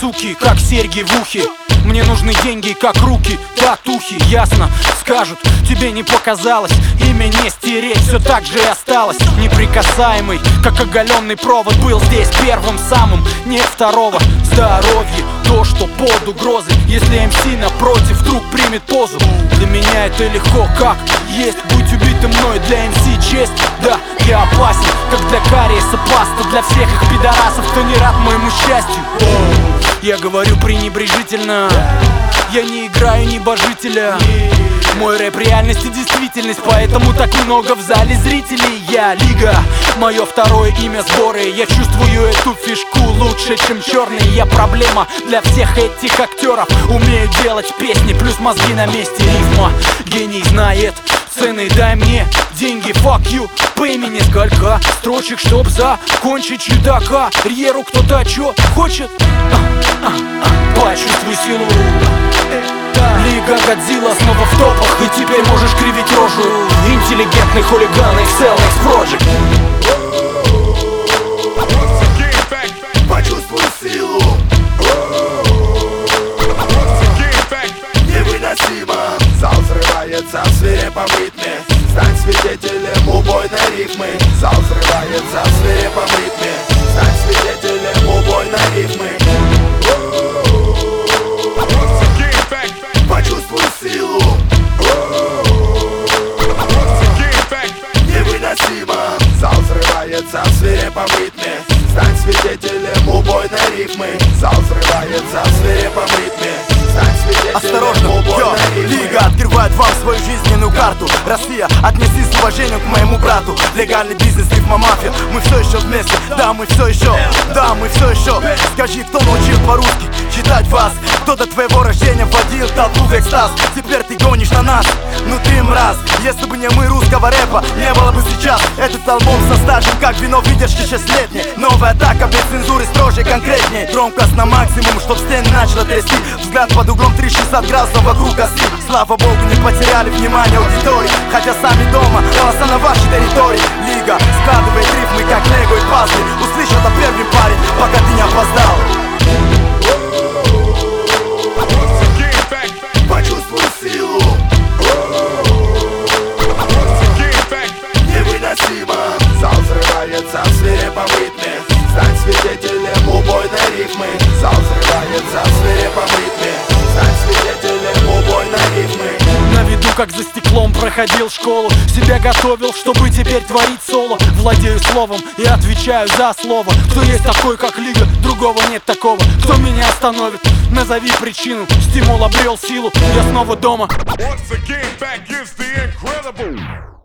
суки, как серьги в ухе. Мне нужны деньги, как руки, татухи. Ясно, скажут, тебе не показалось. Имя не стереть, все так же и осталось. Неприкасаемый, как оголенный провод. Был здесь первым самым, нет второго. Здоровье, то, что под угрозой. Если МС напротив вдруг примет позу, для меня это легко, как есть. Будь убитым мной, для МС честь. Да, я опасен, как для кариеса паста. Для всех их пидорасов, кто не рад моему счастью. Я говорю пренебрежительно, я не играю небожителя. Мой рэп реальность и действительность, поэтому так много в зале зрителей. Я Лига, мое второе имя сборы. Я чувствую эту фишку лучше, чем черный. Я проблема для всех этих актеров. Умею делать песни, плюс мозги на месте. Рифма, гений знает цены, дай мне деньги, fuck you, pay me. Несколько строчек, чтоб закончить чудака. Карьеру кто-то чё хочет? Почувствуй силу. Лига Годзилла снова в топах, и теперь можешь кривить рожу. Интеллигентный хулиган Excel Project. Почувствуй силу. Невыносимо. Зал взрывается в свирепом ритме. Стань свидетелем убойной рифмы. Зал взрывается в свирепом ритме. Стань свидетелем убойной рифмы. Почувствуй силу. Невыносимо. Зал взрывается в свирепом ритме. Стань свидетелем убойной рифмы. Зал взрывается в свирепом ритме. Осторожно, йо, Лига открывает вам свою жизненную карту. Россия, отнесись с уважением к моему брату. Легальный бизнес, рифма-мафия, мы все еще вместе. Да, мы все еще, да, мы все еще. Скажи, кто научил по-русски читать вас? Кто до твоего рождения вводил толпу в экстаз? Теперь ты гонишь на нас, ну ты мразь. Если бы не мы, русского рэпа не было бы сейчас. Этот альбом состажен, как вино выдержки 6-летней. Новая атака без цензуры, строже, конкретней. Громкость на максимум, чтоб стены начало трясти. Взгляд под углом 360 градусов вокруг оси. Слава богу, не потеряли внимание аудитории. Хотя сами дома, голоса на вашей территории. Лига складывает рифмы, как лего и пазлы. Услышь это первый парень, пока ты не опоздал. Почувствуй силу. Невыносимо. Зал взрывается в свирепом ритме. Стань свидетелем убойной рифмы. Зал взрывается в свирепом ритме. Стань свидетелем убойной рифмы. На виду, как за стеклом, проходил школу. Себя готовил, чтобы теперь творить соло. Владею словом и отвечаю за слово. Кто есть такой, как Лига, другого нет такого. Кто меня остановит? Назови причину. Стимул обрел силу, я снова дома. Once again, back is the incredible.